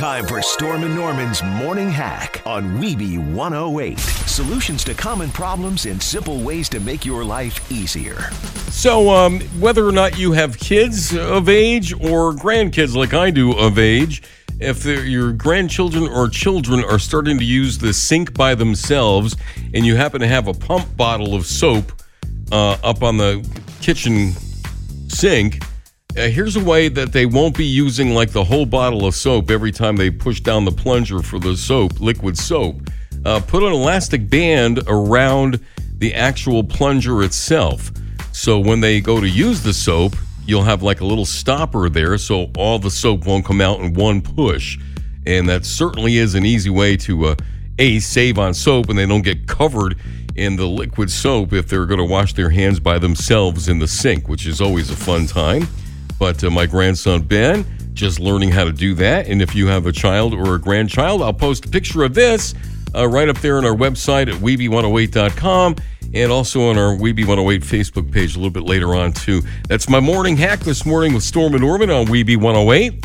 Time for Storm and Norman's Morning Hack on Weeby 108. Solutions to common problems and simple ways to make your life easier. So, whether or not you have kids of age or grandkids like I do of age, if your grandchildren or children are starting to use the sink by themselves and you happen to have a pump bottle of soap up on the kitchen sink, here's a way that they won't be using like the whole bottle of soap every time they push down the plunger for the soap, liquid soap. Put an elastic band around the actual plunger itself. So when they go to use the soap, you'll have like a little stopper there so all the soap won't come out in one push. And that certainly is an easy way to save on soap, and they don't get covered in the liquid soap if they're going to wash their hands by themselves in the sink, which is always a fun time. But my grandson Ben, just learning how to do that. And if you have a child or a grandchild, I'll post a picture of this right up there on our website at Weeby108.com and also on our Weeby 108 Facebook page a little bit later on, too. That's my morning hack this morning with Storm and Norman on Weeby 108.